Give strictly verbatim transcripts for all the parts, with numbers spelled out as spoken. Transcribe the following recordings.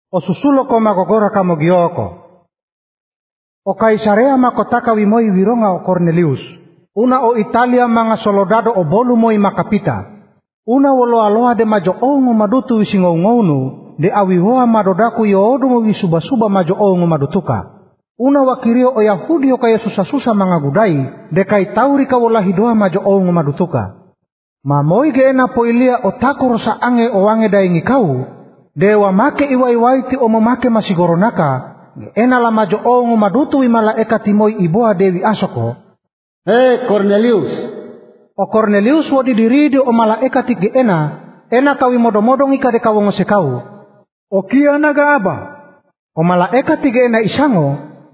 O susulo ko magogora ka mogioko. O Kaisarea makotaka wimoi wironga o Cornelius. Una o Italia mga solodado o bolu moi makapita. Una wolo aloha de majo ongo madutu wisingongonu. De awihoa madodaku yoodo mo wisuba-suba majo ongo madutuka. Una wakirio o Yahudi o kaya susah-susah mga gudai. De kai tauri ka wala hidoa majo ongo madutuka. Mamoi ge ena poilia o takoro sa ange o wange daingi kau. De wa make iwaiwaiti o mamake masigoronaka. Ena la majo ongo madutu imala eka timoi iboa dewi asoko. Hei Cornelius. O Cornelius wadi diridi o malaekati ge ena. Ena kawi modomodong ika de kawongo sekau. O kia naga aba. O malaekati ge ena isango.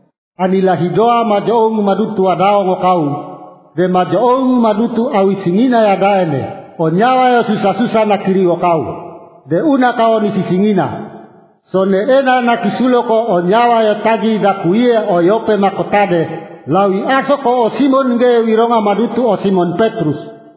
Anila hidoa majo ongo madutu adao ngo kau. De majo ongo madutu awisingina ya daene. O nyawa ya susah-susah na kiri o kau. De una kau ni sisingina. Sone ena na kisuloko o nyawa ya taji da kuie o yope makotade. Lawi asoko o Simon ge wironga madutu o Simon Petrus.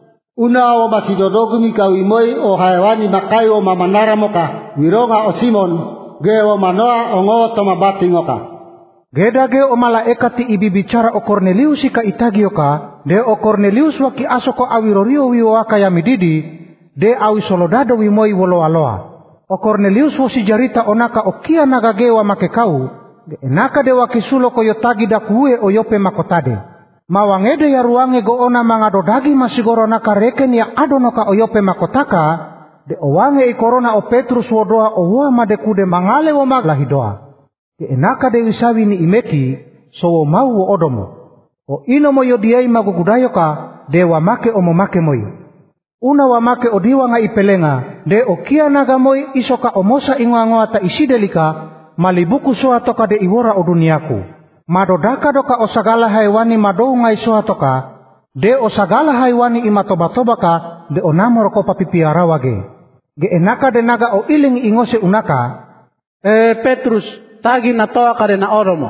Una o masidodogumi kawimoi o hayawani makai o mamanara moka. Wironga o Simon ge o manoa o ngoto mabati ngoka. Geda ge o malaekati ibibicara o Cornelius ika itagioka. De o Cornelius waki asoko awirorio wiwaka ya mididi. De awi solodado wimoi wolo aloa. O Cornelius wosi jarita onaka o kia nagagewa makekau. Enaka de wakisulo ko yotagi da kuwe o yope makotade. Mawangede ya ruange go ona mga dodagi masigoro naka reken ya adonoka o yope makotaka. De owange i korona o Petrus wodoa o wa madekude mangale wo maglahidoa. De enaka de wisawi ni imeki so wo mau wo odomo. O ino mo yodiai magugudayoka de wamake o momake moyo. Una wamake o diwa nga ipelenga. De o kia naga moi isoka o mosa ingoangoa ta isidelika. Malibuku soa toka de iwora o duniaku. Madodaka doka o sagala haiwani madou ngai soa toka. De o sagala haiwani imatoba-tobaka de o namoro ko papipiara wage. Ge enaka de naga o iling ingose unaka. Eh Petrus, tagi na toa ka de na oromo.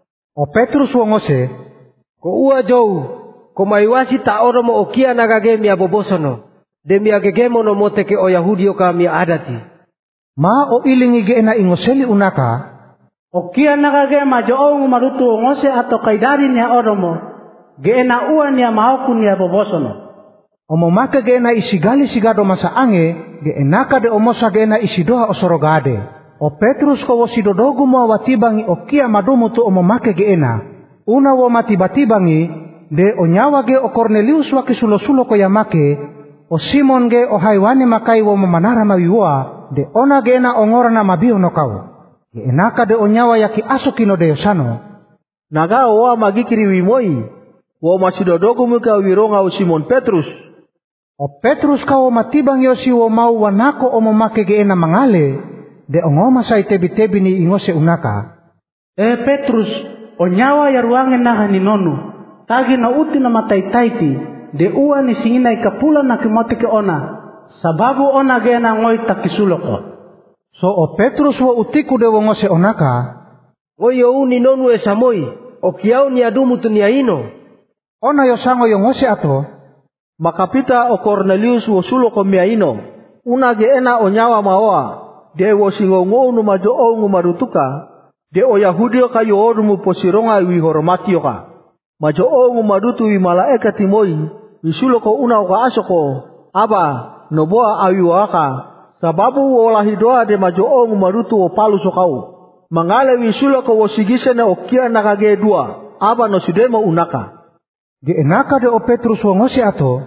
O Petrus wongose. Ko ua jou, ko maiwasi ta oromo o kia naga ge mia bobosono. De mia gegemo no moteke o Yahudio ka mia adati. Ma o ilingi ge ena ingoseli unaka. O kia nagage majo ongo marutu ngose ato kaidari ni oromo. Ge ena ua ni maoku ni bobosono. O momake ge ena isigali sigado masa ange. Ge enaka de omosa ge ena isidoha o sorogade. O Petrus ko wosidodogu mo watibangi o kia madumu tu o momake ge ena. Una wo matibatibangi. De o nyawa ge o Cornelius wakisulo-sulo ko yamake. O Simon ge o haiwani makai wo mamanara mawiwa. De ona ge ena ongora na mabio no kau. Ge enaka de onyawa yaki asokino de yosano. Naga owa magikiri wimoi. Wo masidodogu muka wironga o Simon Petrus. O Petrus ka o matibang yosi wo mau wanako o momake ge ena mangale. De ongoma sa itebi-tebi ni ingose unaka. Eh Petrus, onyawa ya ruange naha ni nonu. Tagi na uti na matai-taiti. De ua ni singina ikapula na kimotike ona. Sababu ona ge ena ngoi takisuloko. So o Petrus wo utiku de wongose onaka. Ngoi yo uni nonu e samoi. O kiau ni adumu tu ni aino. Ona yosango yongose ato. Makapita o Cornelius wo suloko miaino. Una ge ena onyawa maoa. De wo singongo nu majo ongu marutuka. De o Yahudio ka yo orumu posironga wi horomatio ka. Majo ongu madutu wi malaeka timoi. Wi suloko una oka asoko. Aba. Noboa awiwaka. Sababu wola hidoa de majo ongu marutu o palu sokau. Mangale wisulo ko wosigise na okia nakage dua. Aba no sudemo unaka. Ge enaka de o Petrus wongose ato.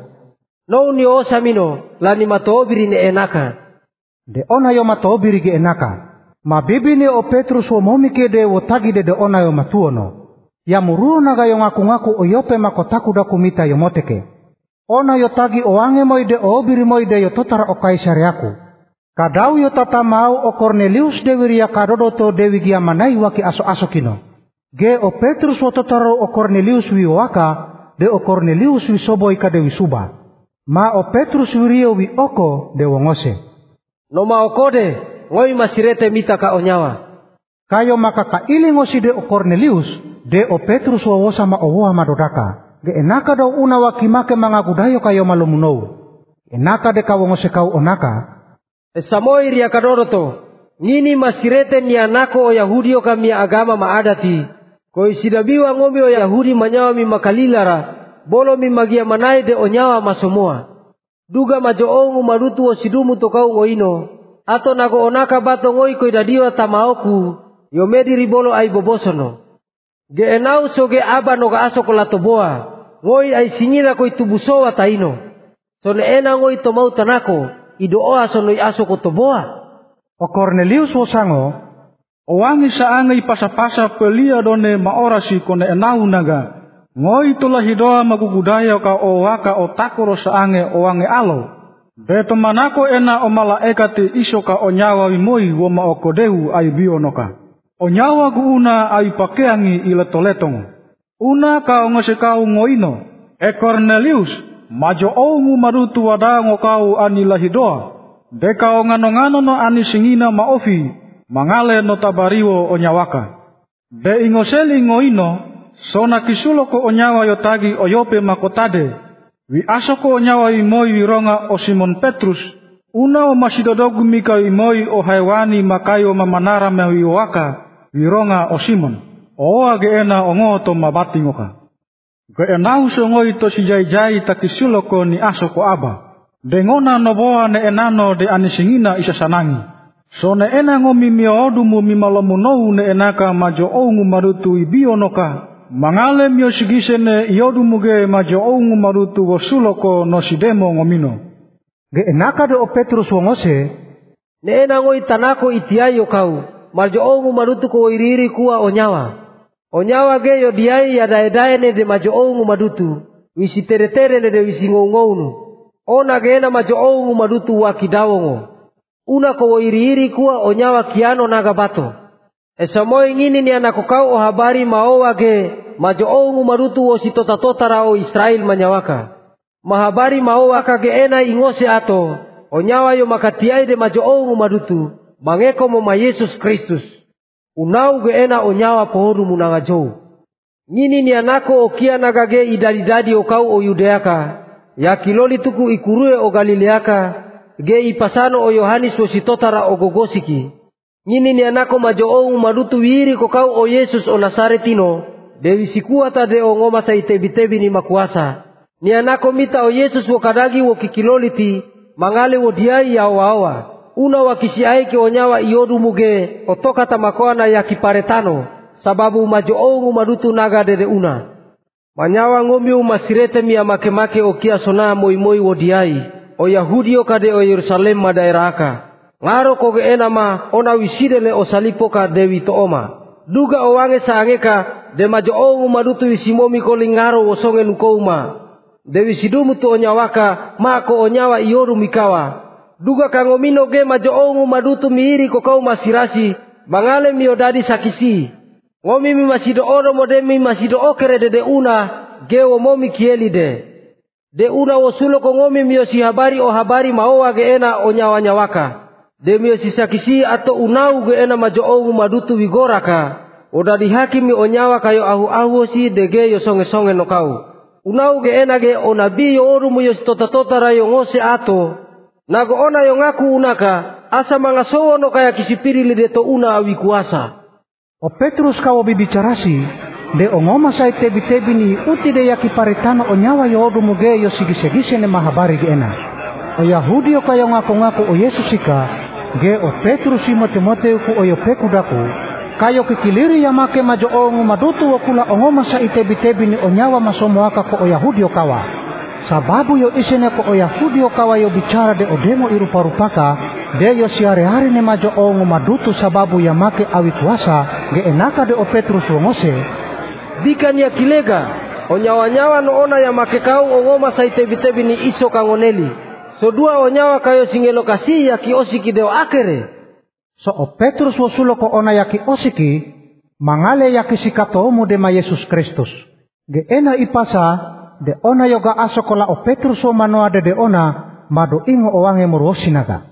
No ni o samino. Lani matobiri ne enaka. De ona yo matobiri ge enaka. Mabibi ni o Petrus womomike de wotagi de de ona yo matuono. Ya muruo naga yo ngaku-ngaku o yope makotaku da kumita yo moteke. Ona yo tagi oange moide o obiri moide yo totara o Kaisariaku. Kadau yo tata mau o Cornelius dewi ria kadodo to dewi gia manai waki aso-aso kino. Ge o Petrus wo totaro o Cornelius wi waka, de o Cornelius wi soboi ka dewi suba. Ma o Petrus wi rio wi oko de wongose. No ma okode, ngoi masirete mita ka onyawa. Kayo maka ka ili ngosi de o Cornelius, de o Petrus wo wosa ma owoa madodaka. Ge enaka do una wakimake mga gudayo kayo malumunou. Enaka de kawongose kau onaka. Esamoi ria kadoroto. ngini masirete ni anako o Yahudi o kami agama maadati. Ko isidabiwa ngomi o Yahudi manyawa mi makalilara, bolo mi magia manai de onyawa masomoa. Duga majoongu marutu o sidumu tokau ngoino, ato nago onaka bato ngoi ko idadiwa tamaoku, yomedi ribolo ai bobosono. Ge enau soge aba noga aso kolatoboa, ngoi ai singira ko itubusowa taino. Sone ena ngoi tomau tanako, idooa sonoi aso kotoboa. O Cornelius wo sango, owangi saanga ipasa-pasa pelia done maorasi kone enau naga. Ngoi tula hidoa magugudaya ka o waka o takoro saange owange alo. De temanako ena o malaekati isoka o nyawa wimoi woma o kodeu ai bionoka. O nyawa gu una ai pakeangi ileto-letong. Una ka o ngasekau ngoino. E Cornelius, majo ongu marutu wadango kau ani lahidoa. De ka o ngano-ngano no ani singina maofi, mangale no tabariwo o nyawaka. De ingoseli ngoino, sona kisulo ko onyawa yotagi oyope makotade. Wi asoko onyawa imoi wironga o Simon Petrus. Una o masidodogu mika imoi o haiwani makayo mamanara mewiwaka wironga o Simon. Oa geena ongoto mabatingoka. Geena usongoi to si jai-jai takisulo ko ni asoko aba. Dengona noboa ne enano de anisingina isasanangi. So ne ena ngomi miodumu mimalomunou ne enaka majo ongu marutu ibionoka. Mangale mio sigisene iodumuge majo ongu marutu wosuloko no sidemo ngomino. Ge enaka de o Petrus wongose, ne ena ngoi tanako itiayo kau, majo ongu marutu ko iriri kuwa onyawa. Onyawa ge yo diai ya dae-dae ne de majo ongu madutu, wisi tere-tere ne de wisi ngou-ngounu. Ona ge ena majo ongu madutu wakidawongo. Una ko iri-iri kuwa onyawa kiano naga bato. Esamoi ngini ni anako kau o habari maowa ge majo ongu marutu o si tota-totara o Israel manyawaka. Mahabari maowa ka ge ena ingose ato, onyawa yo makatiai de majo ongu marutu, mangeko mo ma Yesus Kristus. Unau ge ena onyawa pohodu munanga jou. Ngini ni anako o kia naga ge idadi-dadi o kau o Yudeaka, ya kiloli tuku ikurue o Galileaka, ge ipasano o Yohanis wo si totara o gogosiki. Ngini ni anako majo ongu marutu wiri ko kau o Yesus o Nasaretino, dewi sikuata de o ngoma sa itebi-tebi ni makuasa. Ni anako mita o Yesus wo kadagi wo kikiloliti, mangale wo diai ya owa-owa. Una wakisi aike onyawa iodu muge, otoka tamakoana ya kiparetano, sababu majo ongu marutu naga dede una. Manyawa ngomi umasirete mi amake-make o kia sona moi-moi wo diai, o Yahudi o kade o Yerusalem madaeraka. Ngaro koge enama ona wisidele o salipoka dewi tooma. Duga o wange saangeka de majo ongu marutu wisimomi ko lingaro o songe nukouma. Dewi sidumu to onyawaka mako onyawa ioru mikawa. Duga kangomino ge majo ongu madutu miiri ko kau masirasi mangale miodadi sakisi. Ngomi mi masido oro modemi masido okere de de una ge o momi kieli de. De una wosulo ko ngomi miosi habari o habari maowa ge ena onyawa nyawaka. Demio sisakisi atau unau ge ena majo ongu madutu wigoraka. Odadi hakimi onyawa kayo ahu-ahu si dege yo songe-songe no kau. Unau ge ena ge onabi yo orumu yo tota-tota rayo ngose ato. Nago ona yo ngaku unaka asa mangasowo no kaya kisipiri lideto una awi kuasa. O Petrus kawo bibicarasi, de ongoma sa itebi-tebi ni uti de yaki paretano onyawa yo orumu ge yo sigise-gise ne mahabari ge ena. O Yahudi o kayo ngaku-ngaku o Yesusika, ge o Petrus imo Timote ku oyo pekudaku, kayo kikiliri ya make majo ongu madutu wakula ongoma sa itebi-tebi ni onyawa masomoaka ko o Yahudi o kawa. Sababu yo isene ko o Yahudi o kawa yo bicara de odemo irupa-rupaka, de yo siare-hari ne majo ongu madutu sababu ya make awi kuasa, ge enaka de o Petrus wongose. Dikan ya kilega, onyawa-nyawa no ona ya make kau ongoma sa itebi-tebi ni iso kangoneli. So dua onyawa kayo singelo kasi ya kiosiki deo akere. So o Petrus wosulo ko ona ya kiosiki, mangale ya kisikatomu de ma Yesus Kristus. Ge ena ipasa, de ona yoga asokola o Petrus o manoa de de ona, mado ingo owange muruosinaga.